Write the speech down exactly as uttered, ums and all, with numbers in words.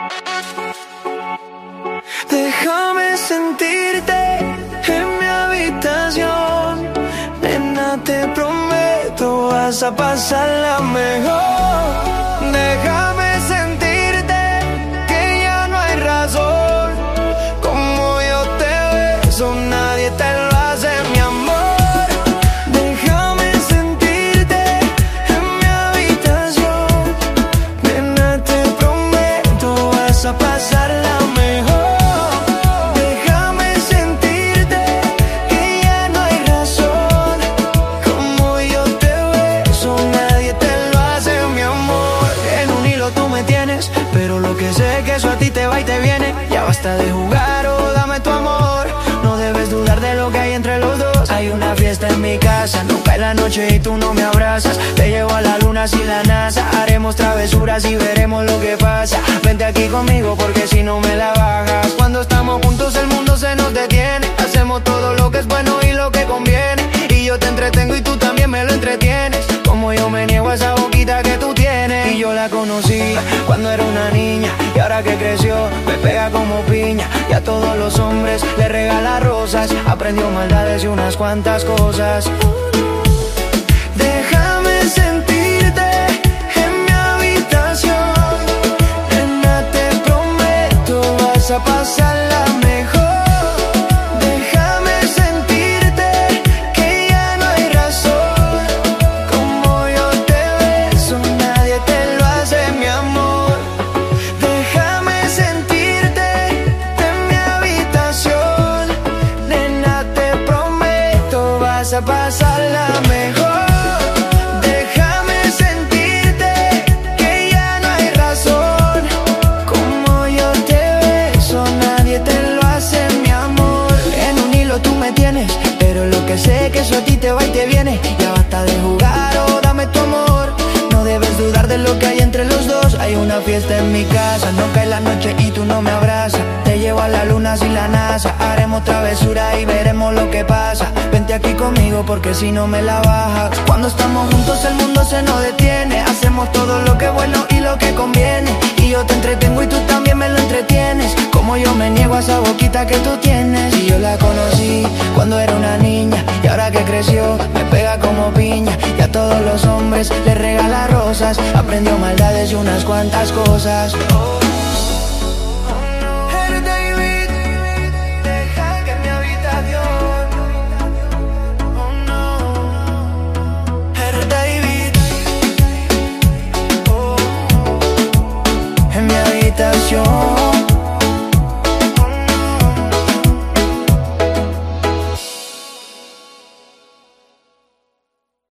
Déjame sentirte en mi habitación. Nena, te prometo vas a pasarla mejor. Déjame sentirte que ya no hay razón. Como yo te beso, nadie te lo hace, mi amor. Déjame sentirte en mi habitación. Nena, te prometo vas a pasarla mejor. Pero lo que sé es que eso a ti te va y te viene. Ya basta de jugar, oh, dame tu amor. No debes dudar de lo que hay entre los dos. Hay una fiesta en mi casa, no cae la noche y tú no me abrazas. Te llevo a la luna sin la NASA. Haremos travesuras y veremos lo que pasa. Vente aquí conmigo porque si no me la bajas. Cuando estamos juntos el mundo se nos detiene. Hacemos todo lo que es bueno y lo que conviene. Y yo te entretengo y tú también me lo entretienes. Como yo me niego a esa boquita que tú tienes. Y yo la conocí cuando era una niña, y ahora que creció me pega como piña. Y a todos los hombres le regala rosas. Aprendió maldades y unas cuantas cosas. Déjame sentirte en mi habitación. Nena, te prometo vas a pasarla mejor. A pasarla mejor. Déjame sentirte que ya no hay razón. Como yo te beso, nadie te lo hace, mi amor. En un hilo tú me tienes, pero lo que sé es que eso a ti te va y te viene. Ya basta de jugar, oh, dame tu amor. No debes dudar de lo que hay entre los dos. Hay una fiesta en mi casa, no cae la noche y tú no me abrazas. Te llevo a la luna sin la NASA. Haremos travesura y veremos lo que pasa. Vente aquí conmigo porque si no me la bajas. Cuando estamos juntos el mundo se nos detiene. Hacemos todo lo que es bueno y lo que conviene. Y yo te entretengo y tú también me lo entretienes. Como yo me niego a esa boquita que tú tienes. Y yo la conocí cuando era una niña, y ahora que creció me pega como piña. Y a todos los hombres les regala rosas. Aprendió maldades y unas cuantas cosas.